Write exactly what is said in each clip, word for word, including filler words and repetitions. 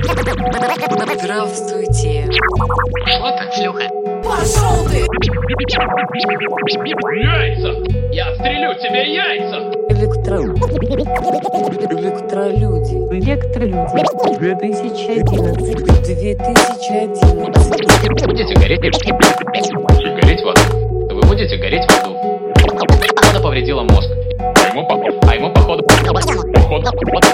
Здравствуйте. Что ты, шлюха? Пошел ты! Яйца! Я отстрелю тебе яйца! Электро... Электролюди. Электролюди. две тысячи одиннадцать. две тысячи одиннадцать. Будете гореть и гореть в аду. Вы будете гореть в аду. Она повредила мозг. А ему, по... а ему походу... Походу...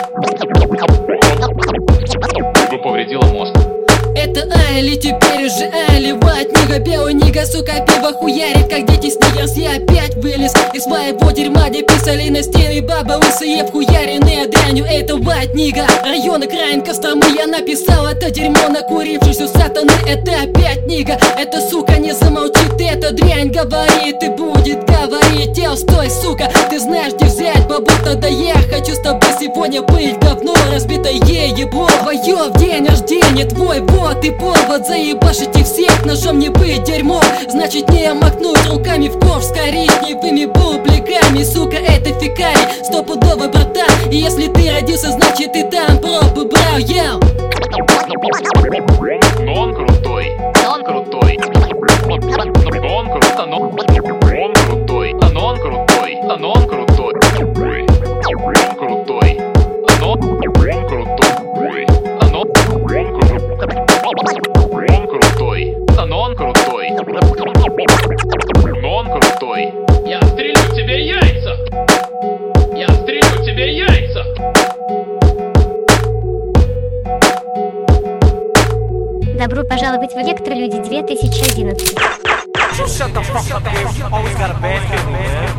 Ему повредила мозг. Это Айли, теперь уже Айли. Вать, нига, белый нига, сука, пиво хуярит, как дети Сникерс. Я опять вылез из моего дерьма, где писали на стены баба лысые, вхуяренные дрянью. Это вать, нига, район окраин Костромы. Я написал это дерьмо, накурившись у сатаны. Это опять нига, эта сука не замолчит. Эта дрянь говорит и будет говорить. Ел, стой, сука, ты знаешь, где взять бабу-то. Да я хочу с тобой сегодня быть говно разбитое ебло. Твое в день рождения твой, вот и повод заебашить и всех ножом не быть дерьмом. Значит не махнуть руками в ковш с коричневыми бубликами. Сука, это фекалий, стопудовый братан. И если ты родился, значит ты там пробы брал, ел. Но он крутой, но он крутой. Но он крутой, но он крутой. Но он крутой, но он крутой. Он крутой, но он крутой. Но он крутой, но он крутой. Но он крутой. Я отстрелю тебе яйца! Я отстрелю тебе яйца! Добро пожаловать в Электролюди две тысячи одиннадцать.